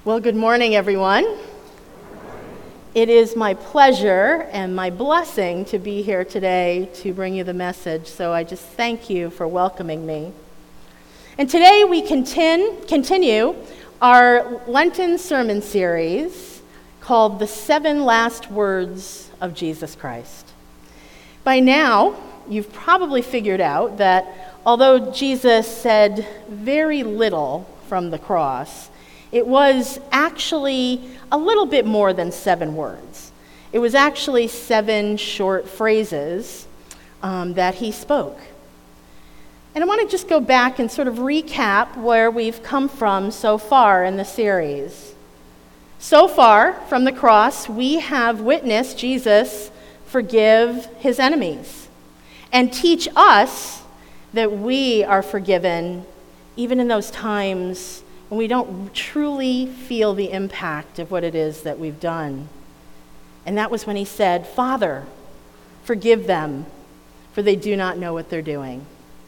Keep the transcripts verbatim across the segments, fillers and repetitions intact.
Well, good morning, everyone. It is my pleasure and my blessing to be here today to bring you the message, so I just thank you for welcoming me. And today we contin- continue our Lenten sermon series called The Seven Last Words of Jesus Christ. By now, you've probably figured out that although Jesus said very little from the cross, it was actually a little bit more than seven words. It was actually seven short phrases um, that he spoke. And I want to just go back and sort of recap where we've come from so far in the series. So far, from the cross, we have witnessed Jesus forgive his enemies and teach us that we are forgiven even in those times when we don't truly feel the impact of what it is that we've done. And that was when he said, "Father, forgive them, for they do not know what they're doing."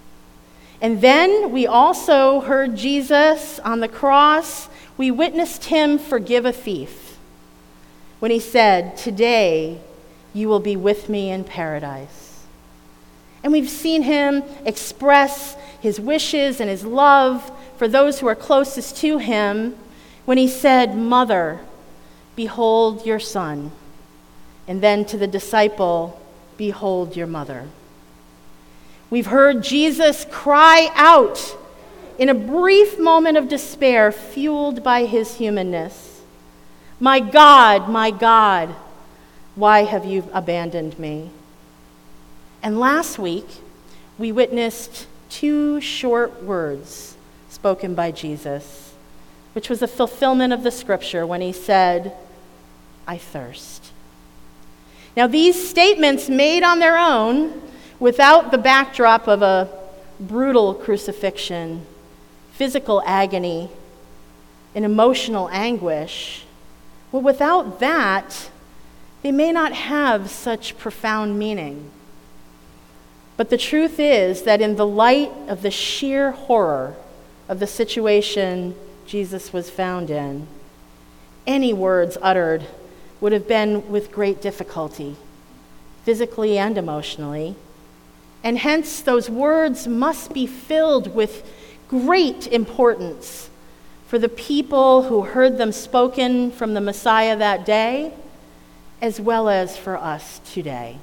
And then we also heard Jesus on the cross. We witnessed him forgive a thief when he said, "Today you will be with me in paradise." And we've seen him express his wishes and his love for those who are closest to him when he said, "Mother, behold your son." And then to the disciple, "Behold your mother." We've heard Jesus cry out in a brief moment of despair, fueled by his humanness, "My God, my God, why have you abandoned me?" And last week, we witnessed two short words spoken by Jesus, which was a fulfillment of the scripture when he said, "I thirst." Now, these statements made on their own, without the backdrop of a brutal crucifixion, physical agony, and emotional anguish, well, without that, they may not have such profound meaning. But the truth is that in the light of the sheer horror of the situation Jesus was found in, any words uttered would have been with great difficulty, physically and emotionally, and hence those words must be filled with great importance for the people who heard them spoken from the Messiah that day, as well as for us today.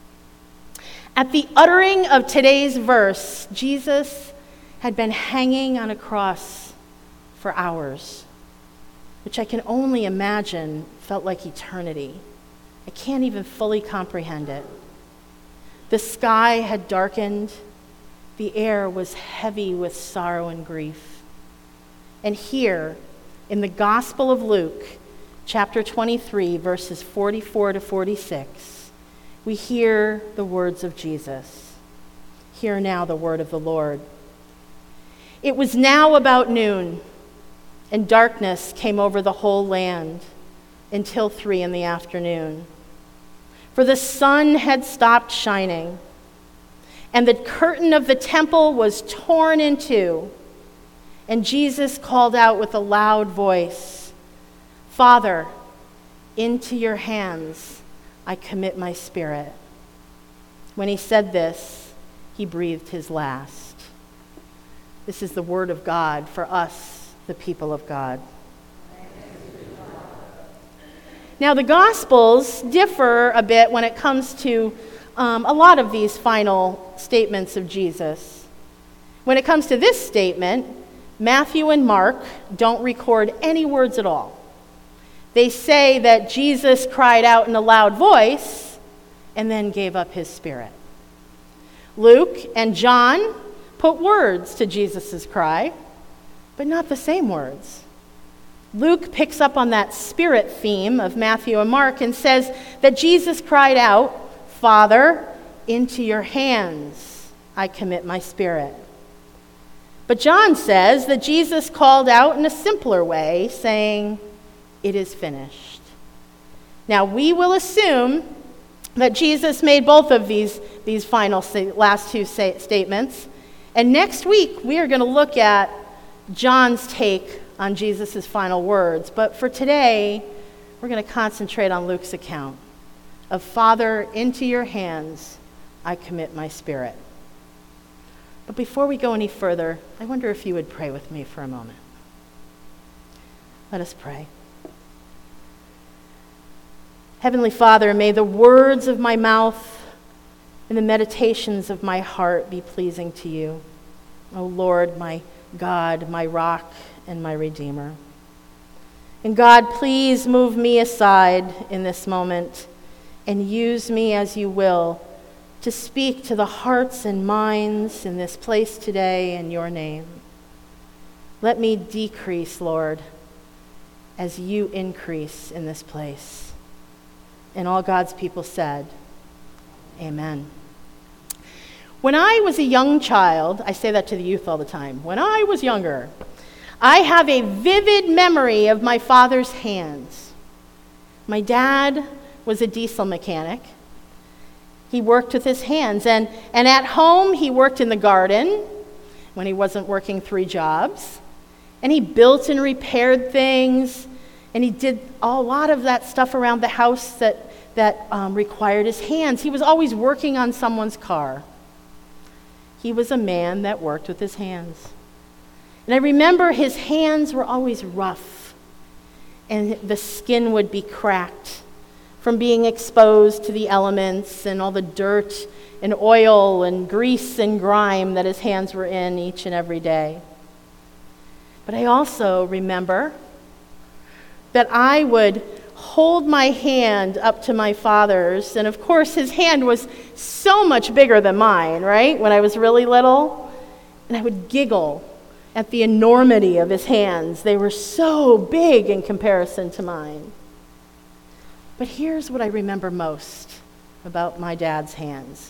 At the uttering of today's verse, Jesus had been hanging on a cross for hours, which I can only imagine felt like eternity. I can't even fully comprehend it. The sky had darkened. The air was heavy with sorrow and grief. And here, in the Gospel of Luke, chapter twenty-three, verses forty-four to forty-six, we hear the words of Jesus. Hear now the word of the Lord. "It was now about noon, and darkness came over the whole land until three in the afternoon. For the sun had stopped shining, and the curtain of the temple was torn in two. And Jesus called out with a loud voice, 'Father, into your hands I commit my spirit.' When he said this, he breathed his last." This is the word of God for us, the people of God. Now, the Gospels differ a bit when it comes to um, a lot of these final statements of Jesus. When it comes to this statement, Matthew and Mark don't record any words at all. They say that Jesus cried out in a loud voice and then gave up his spirit. Luke and John put words to Jesus' cry, but not the same words. Luke picks up on that spirit theme of Matthew and Mark and says that Jesus cried out, "Father, into your hands I commit my spirit." But John says that Jesus called out in a simpler way, saying, "It is finished." Now, we will assume that Jesus made both of these, these final sta- last two say, statements, and next week we are going to look at John's take on Jesus' final words. But for today, we're going to concentrate on Luke's account of, Father, into your hands I commit my spirit. But before we go any further, I wonder if you would pray with me for a moment. Let us pray. Heavenly Father, may the words of my mouth and the meditations of my heart be pleasing to you. O Lord, my God, my rock, and my Redeemer. And God, please move me aside in this moment and use me as you will to speak to the hearts and minds in this place today in your name. Let me decrease, Lord, as you increase in this place. And all God's people said, amen. When I was a young child, I say that to the youth all the time, when I was younger, I have a vivid memory of my father's hands. My dad was a diesel mechanic. He worked with his hands, and, and at home he worked in the garden when he wasn't working three jobs, and he built and repaired things, and he did a lot of that stuff around the house that, that um, required his hands. He was always working on someone's car. He was a man that worked with his hands. And I remember his hands were always rough, and the skin would be cracked from being exposed to the elements and all the dirt and oil and grease and grime that his hands were in each and every day. But I also remember that I would hold my hand up to my father's, and of course his hand was so much bigger than mine, right, when I was really little, and I would giggle at the enormity of his hands. They were so big in comparison to mine. But here's what I remember most about my dad's hands.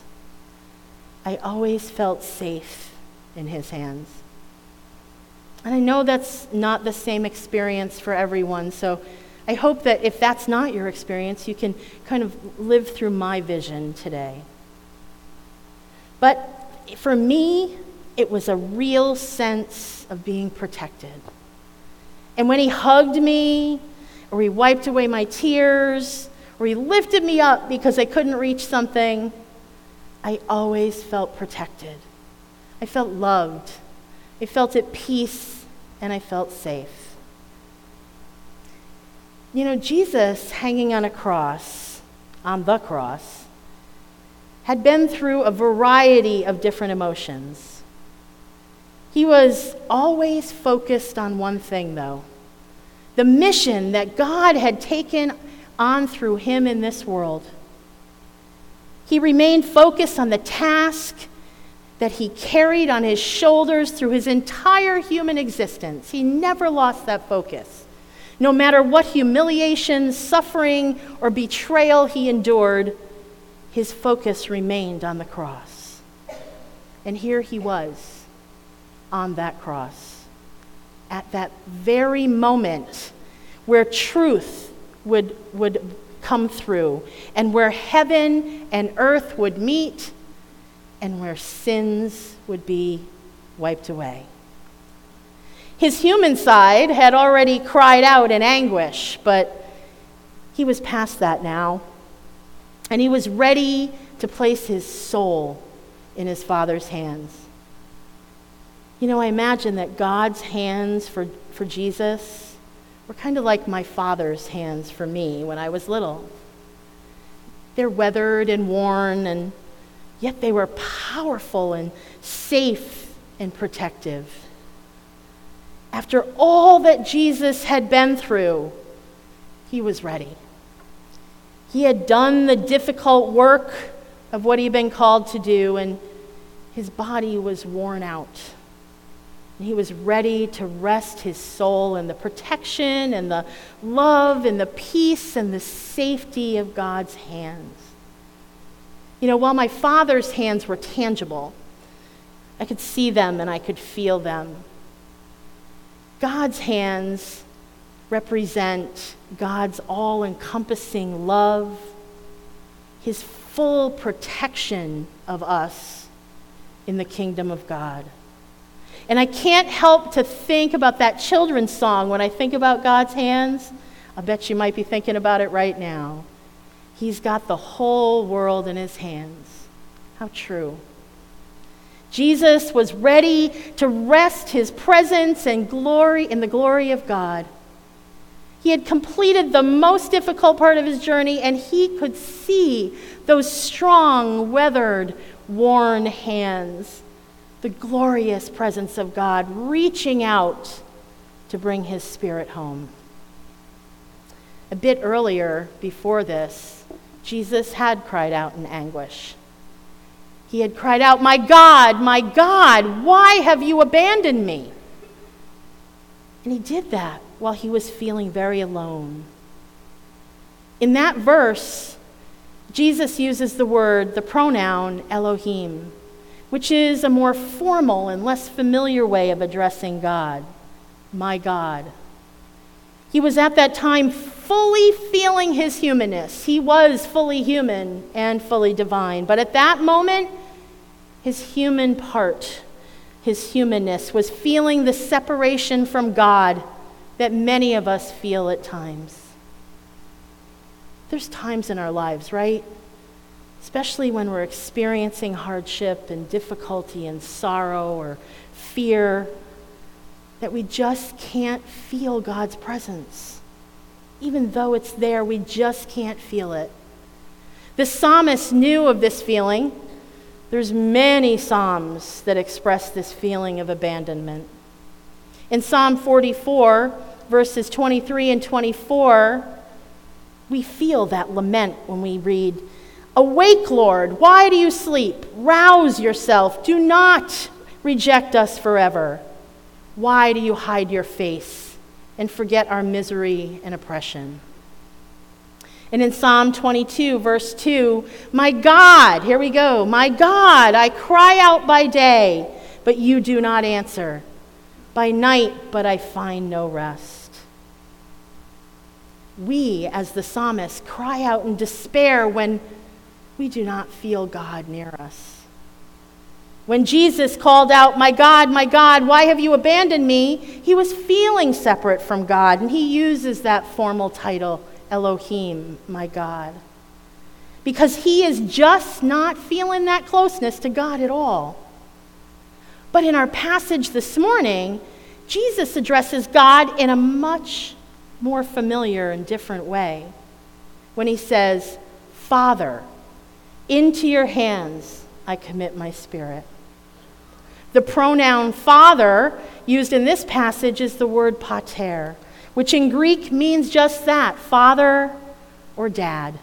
I always felt safe in his hands. And I know that's not the same experience for everyone, so I hope that if that's not your experience, you can kind of live through my vision today. But for me, it was a real sense of being protected. And when he hugged me, or he wiped away my tears, or he lifted me up because I couldn't reach something, I always felt protected. I felt loved. I felt at peace, and I felt safe. You know, Jesus hanging on a cross, on the cross, had been through a variety of different emotions. He was always focused on one thing, though. The mission that God had taken on through him in this world. He remained focused on the task that he carried on his shoulders through his entire human existence. He never lost that focus. No matter what humiliation, suffering, or betrayal he endured, his focus remained on the cross. And here he was on that cross. At that very moment where truth would, would come through, and where heaven and earth would meet, and where sins would be wiped away. His human side had already cried out in anguish, but he was past that now, and he was ready to place his soul in his Father's hands. You know, I imagine that God's hands for, for Jesus were kind of like my father's hands for me when I was little. They're weathered and worn, and yet they were powerful and safe and protective. After all that Jesus had been through, he was ready. He had done the difficult work of what he'd been called to do, and his body was worn out. And he was ready to rest his soul in the protection and the love and the peace and the safety of God's hands. You know, while my father's hands were tangible, I could see them and I could feel them. God's hands represent God's all-encompassing love, his full protection of us in the kingdom of God. And I can't help to think about that children's song when I think about God's hands. I bet you might be thinking about it right now. He's got the whole world in his hands. How true. Jesus was ready to rest his presence and glory in the glory of God. He had completed the most difficult part of his journey, and he could see those strong, weathered, worn hands, the glorious presence of God reaching out to bring his Spirit home. A bit earlier, before this, Jesus had cried out in anguish. He had cried out, "My God, my God, why have you abandoned me?" And he did that while he was feeling very alone. In that verse, Jesus uses the word, the pronoun Elohim, which is a more formal and less familiar way of addressing God, my God. He was at that time fully feeling his humanness. He was fully human and fully divine. But at that moment, his human part, his humanness, was feeling the separation from God that many of us feel at times. There's times in our lives, right? Especially when we're experiencing hardship and difficulty and sorrow or fear, that we just can't feel God's presence. Even though it's there, we just can't feel it. The psalmist knew of this feeling. There's many psalms that express this feeling of abandonment. In Psalm forty-four, verses twenty-three and twenty-four, we feel that lament when we read, "Awake, Lord, why do you sleep? Rouse yourself, do not reject us forever. Why do you hide your face and forget our misery and oppression?" And in Psalm twenty-two, verse two, "My God," here we go, "my God, I cry out by day, but you do not answer. By night, but I find no rest." We, as the psalmist, cry out in despair when we do not feel God near us. When Jesus called out, "My God, my God, why have you abandoned me?" he was feeling separate from God, and he uses that formal title, Elohim, my God, because he is just not feeling that closeness to God at all. But in our passage this morning, Jesus addresses God in a much more familiar and different way when he says, "Father, into your hands I commit my spirit." The pronoun father used in this passage is the word pater, which in Greek means just that, father or dad.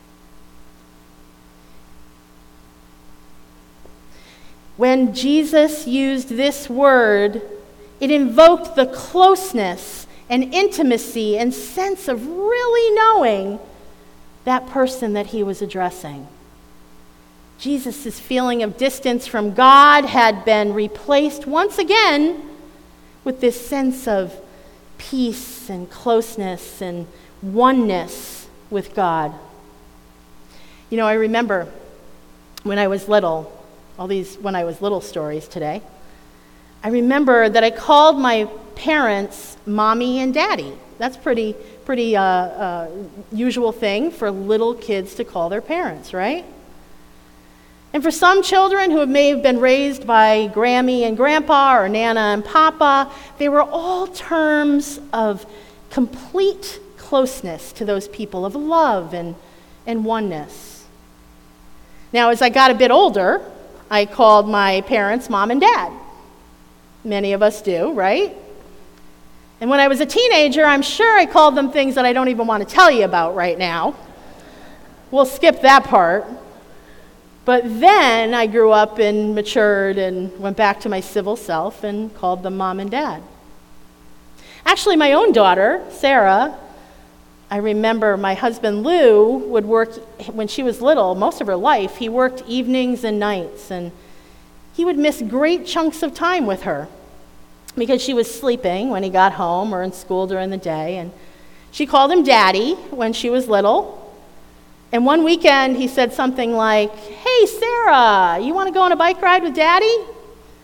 When Jesus used this word, it invoked the closeness and intimacy and sense of really knowing that person that he was addressing. Jesus' feeling of distance from God had been replaced once again with this sense of peace and closeness and oneness with God. You know, I remember when I was little, all these when I was little stories today, I remember that I called my parents mommy and daddy. That's pretty, pretty uh, uh, usual thing for little kids to call their parents, right? And for some children who may have been raised by Grammy and Grandpa or Nana and Papa, they were all terms of complete closeness to those people, of love and, and oneness. Now, as I got a bit older, I called my parents mom and dad. Many of us do, right? And when I was a teenager, I'm sure I called them things that I don't even want to tell you about right now. We'll skip that part. But then I grew up and matured and went back to my civil self and called them mom and dad. Actually, my own daughter, Sarah, I remember my husband Lou would work, when she was little, most of her life, he worked evenings and nights, and he would miss great chunks of time with her because she was sleeping when he got home or in school during the day. And she called him Daddy when she was little. And one weekend he said something like, "Hey, Sarah, you want to go on a bike ride with Daddy?"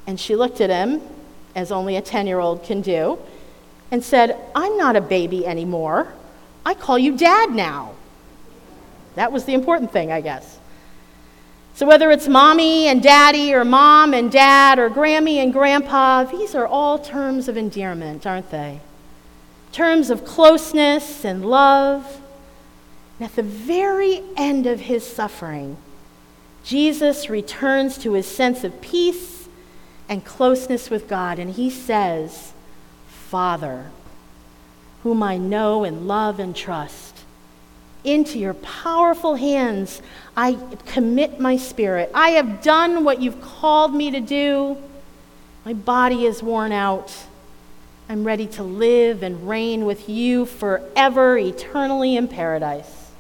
And she looked at him, as only a ten-year-old can do, and said, "I'm not a baby anymore. I call you Dad now." That was the important thing, I guess. So whether it's mommy and daddy, or mom and dad, or Grammy and grandpa, these are all terms of endearment, aren't they? Terms of closeness and love. And at the very end of his suffering, Jesus returns to his sense of peace and closeness with God, and he says, "Father, whom I know and love and trust, into your powerful hands I commit my spirit. I have done what you've called me to do. My body is worn out. I'm ready to live and reign with you forever, eternally in paradise."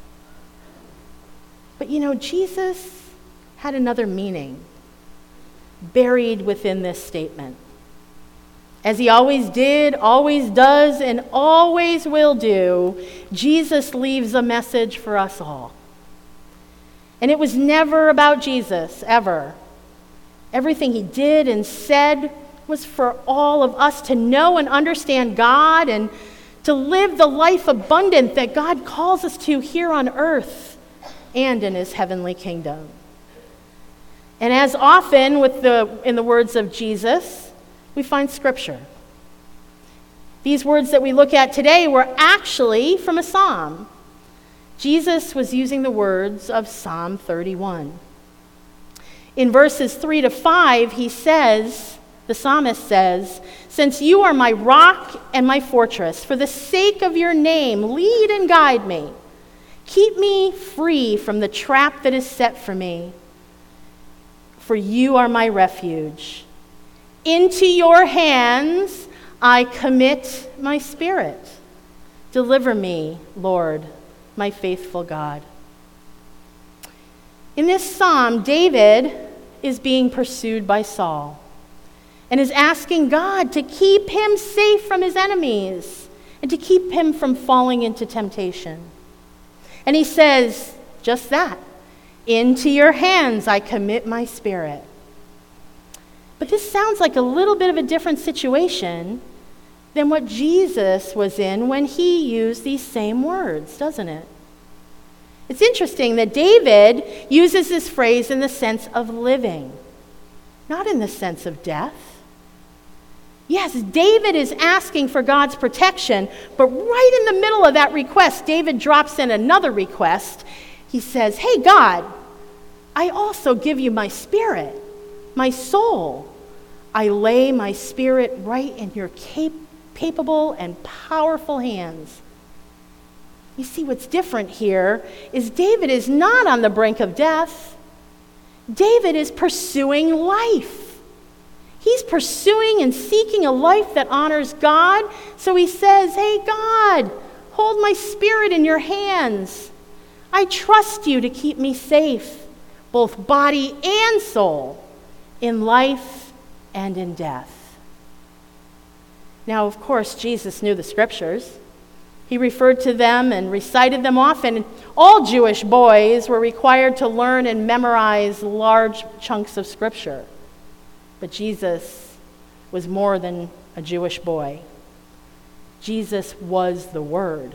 But you know, Jesus had another meaning buried within this statement. As he always did, always does, and always will do, Jesus leaves a message for us all. And it was never about Jesus, ever. Everything he did and said was for all of us to know and understand God and to live the life abundant that God calls us to here on earth and in his heavenly kingdom. And as often with the in the words of Jesus, we find scripture. These words that we look at today were actually from a psalm. Jesus was using the words of Psalm thirty-one. In verses three to five, he says, the psalmist says, "Since you are my rock and my fortress, for the sake of your name, lead and guide me. Keep me free from the trap that is set for me. For you are my refuge. Into your hands I commit my spirit. Deliver me, Lord, my faithful God." In this psalm, David is being pursued by Saul and is asking God to keep him safe from his enemies and to keep him from falling into temptation. And he says just that, "Into your hands I commit my spirit." But this sounds like a little bit of a different situation than what Jesus was in when he used these same words, doesn't it? It's interesting that David uses this phrase in the sense of living, not in the sense of death. Yes, David is asking for God's protection, but right in the middle of that request, David drops in another request. He says, "Hey, God, I also give you my spirit, my soul. I lay my spirit right in your cap- capable and powerful hands." You see, what's different here is David is not on the brink of death. David is pursuing life. He's pursuing and seeking a life that honors God. So he says, "Hey, God, hold my spirit in your hands. I trust you to keep me safe, both body and soul, in life and in death." Now, of course, Jesus knew the scriptures. He referred to them and recited them often. All Jewish boys were required to learn and memorize large chunks of scripture. But Jesus was more than a Jewish boy. Jesus was the Word.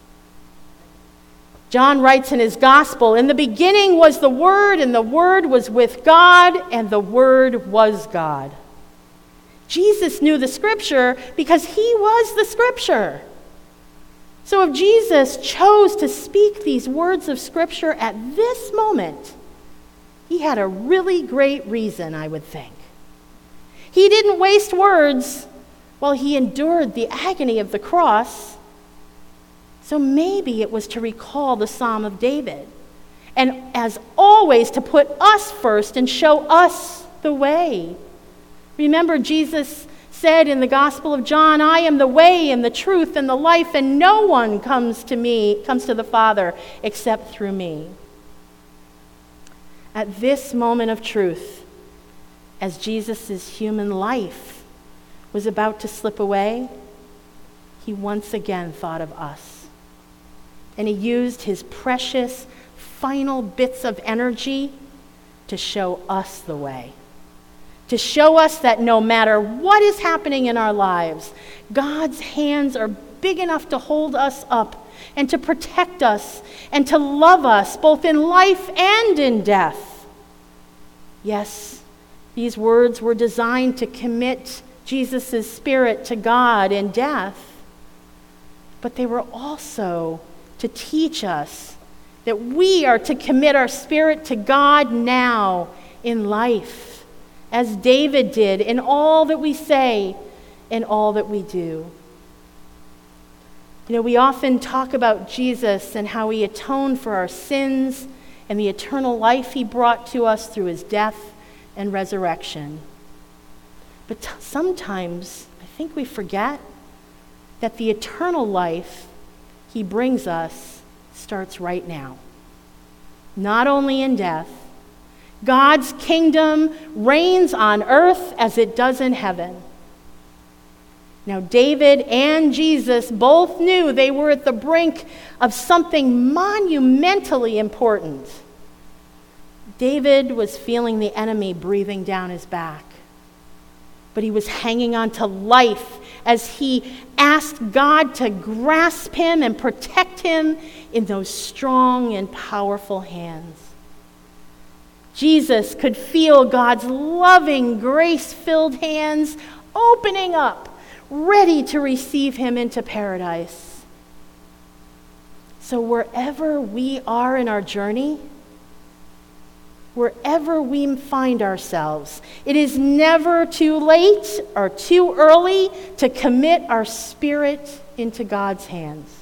John writes in his gospel, "In the beginning was the Word, and the Word was with God, and the Word was God." Jesus knew the scripture because he was the scripture. So if Jesus chose to speak these words of scripture at this moment, he had a really great reason, I would think. He didn't waste words while he endured the agony of the cross. So maybe it was to recall the Psalm of David, and as always, to put us first and show us the way. Remember, Jesus said in the Gospel of John, "I am the way and the truth and the life, and no one comes to me, comes to the Father except through me." At this moment of truth, as Jesus' human life was about to slip away, he once again thought of us. And he used his precious final bits of energy to show us the way, to to show us that no matter what is happening in our lives, God's hands are big enough to hold us up and to protect us and to love us both in life and in death. Yes, these words were designed to commit Jesus' spirit to God in death, but they were also to teach us that we are to commit our spirit to God now in life, as David did in all that we say and all that we do. You know, we often talk about Jesus and how he atoned for our sins and the eternal life he brought to us through his death and resurrection. But t- sometimes I think we forget that the eternal life he brings us starts right now. Not only in death, God's kingdom reigns on earth as it does in heaven. Now, David and Jesus both knew they were at the brink of something monumentally important. David was feeling the enemy breathing down his back, but he was hanging on to life as he asked God to grasp him and protect him in those strong and powerful hands. Jesus could feel God's loving, grace-filled hands opening up, ready to receive him into paradise. So wherever we are in our journey, wherever we find ourselves, it is never too late or too early to commit our spirit into God's hands.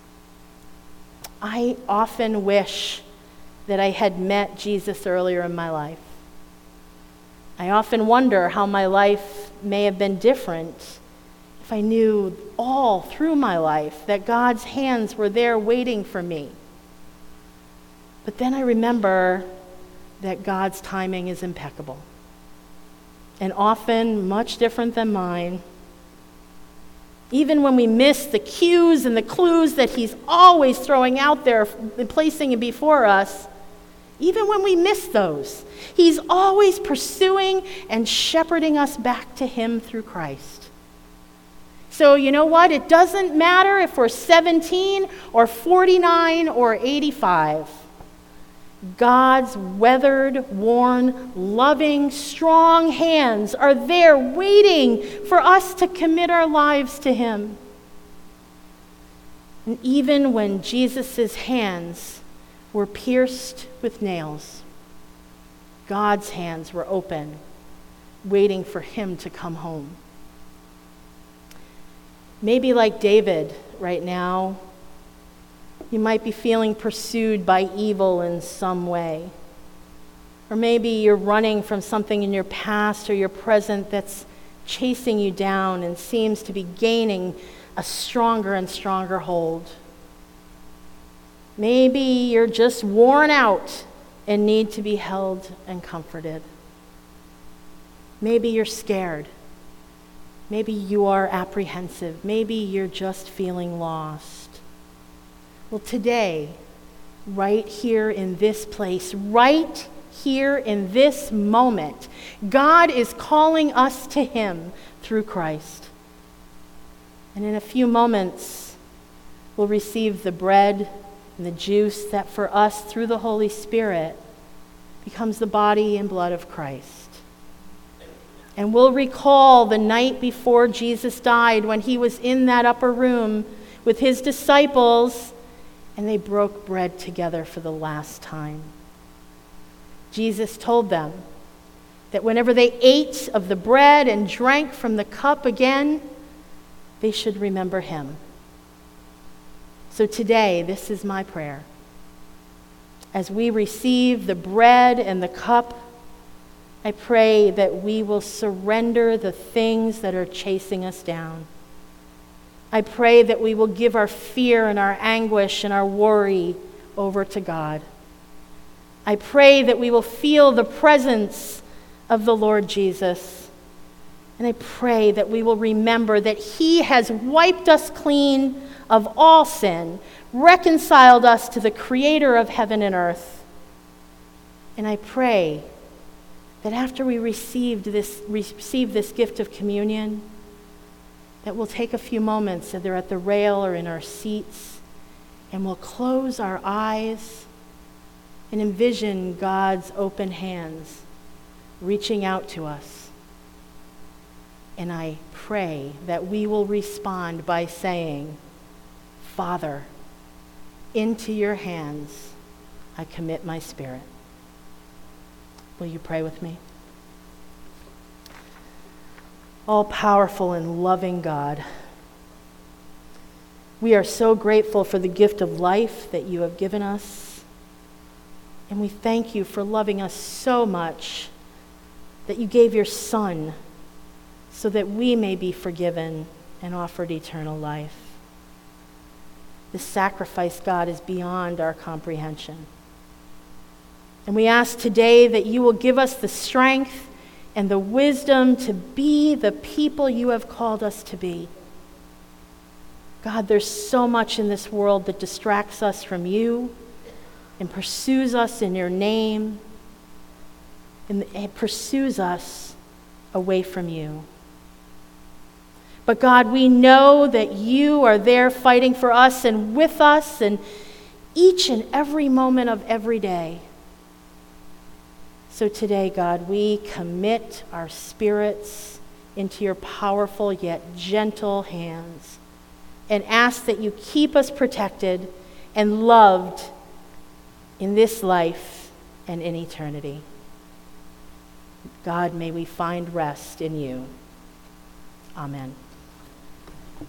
I often wish that I had met Jesus earlier in my life. I often wonder how my life may have been different if I knew all through my life that God's hands were there waiting for me. But then I remember that God's timing is impeccable and often much different than mine. Even when we miss the cues and the clues that he's always throwing out there and placing it before us, even when we miss those, he's always pursuing and shepherding us back to him through Christ. So you know what? It doesn't matter if we're seventeen or forty-nine or eighty-five. God's weathered, worn, loving, strong hands are there waiting for us to commit our lives to him. And even when Jesus' hands were pierced with nails, God's hands were open, waiting for him to come home. Maybe like David right now, you might be feeling pursued by evil in some way. Or maybe you're running from something in your past or your present that's chasing you down and seems to be gaining a stronger and stronger hold. Maybe you're just worn out and need to be held and comforted. Maybe you're scared. Maybe you are apprehensive. Maybe you're just feeling lost. Well, today, right here in this place, right here in this moment, God is calling us to him through Christ. And in a few moments, we'll receive the bread and the juice that for us, through the Holy Spirit, becomes the body and blood of Christ. And we'll recall the night before Jesus died when he was in that upper room with his disciples and they broke bread together for the last time. Jesus told them that whenever they ate of the bread and drank from the cup again, they should remember him. So today, this is my prayer. As we receive the bread and the cup, I pray that we will surrender the things that are chasing us down. I pray that we will give our fear and our anguish and our worry over to God. I pray that we will feel the presence of the Lord Jesus. And I pray that we will remember that he has wiped us clean of all sin, reconciled us to the Creator of heaven and earth. And I pray that after we received this, receive this gift of communion, that we'll take a few moments, either at the rail or in our seats, and we'll close our eyes and envision God's open hands reaching out to us. And I pray that we will respond by saying, Father, into your hands I commit my spirit. Will you pray with me? All-powerful and loving God, we are so grateful for the gift of life that you have given us. And we thank you for loving us so much that you gave your Son so that we may be forgiven and offered eternal life. This sacrifice, God, is beyond our comprehension. And we ask today that you will give us the strength and the wisdom to be the people you have called us to be. God, there's so much in this world that distracts us from you and pursues us in your name, and it pursues us away from you. But God, we know that you are there fighting for us and with us and each and every moment of every day. So today, God, we commit our spirits into your powerful yet gentle hands and ask that you keep us protected and loved in this life and in eternity. God, may we find rest in you. Amen.